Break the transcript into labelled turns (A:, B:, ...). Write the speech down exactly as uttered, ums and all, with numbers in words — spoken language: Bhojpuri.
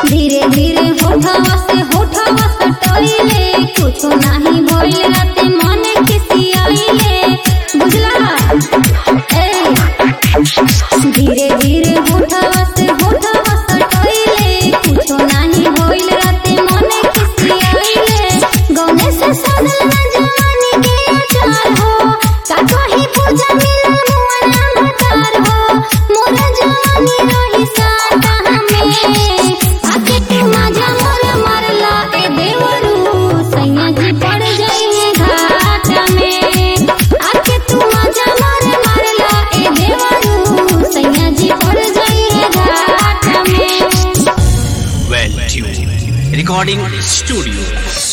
A: धीरे धीरे होठवा से होठवा सटइले कुछ नहीं भइल राते मन खिसियाइले बुझला ए धीरे धीरे होठवा से होठवा सटइले कुछ नहीं भइल राते मन खिसियाइले गौने से सदल जवानी के अचार हो का कहीं पूजा मिलन मुआ भतार हो मोरा जवानी रही साटा हमें आके तू माझा मोर मरला ए देवरू सैया जी पड़ जाइए घाट में आके तू माझा मोर मरला ए देवरू सैया जी पड़ जाइए घाट में
B: Well tuned recording studio।